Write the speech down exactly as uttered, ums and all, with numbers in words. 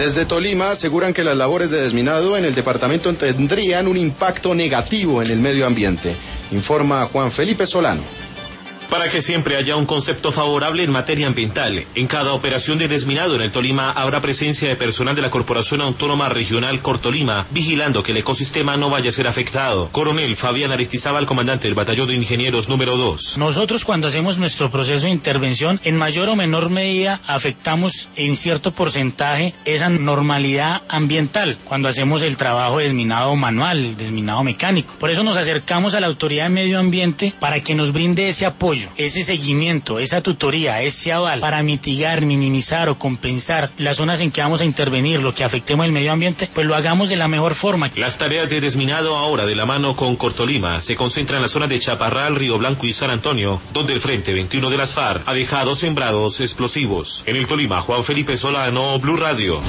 Desde Tolima aseguran que las labores de desminado en el departamento tendrían un impacto negativo en el medio ambiente. Informa Juan Felipe Solano. Para que siempre haya un concepto favorable en materia ambiental, en cada operación de desminado en el Tolima habrá presencia de personal de la Corporación Autónoma Regional Cortolima, vigilando que el ecosistema no vaya a ser afectado. Coronel Fabián Aristizábal, comandante del Batallón de Ingenieros número dos. Nosotros, cuando hacemos nuestro proceso de intervención, en mayor o menor medida afectamos en cierto porcentaje esa normalidad ambiental cuando hacemos el trabajo de desminado manual, el desminado mecánico. Por eso nos acercamos a la Autoridad de Medio Ambiente para que nos brinde ese apoyo, ese seguimiento, esa tutoría, ese aval para mitigar, minimizar o compensar las zonas en que vamos a intervenir, lo que afectemos el medio ambiente, pues lo hagamos de la mejor forma. Las tareas de desminado ahora de la mano con Cortolima se concentran en la zona de Chaparral, Río Blanco y San Antonio, donde el Frente veintiuno de las FARC ha dejado sembrados explosivos. En el Tolima, Juan Felipe Solano, Blue Radio.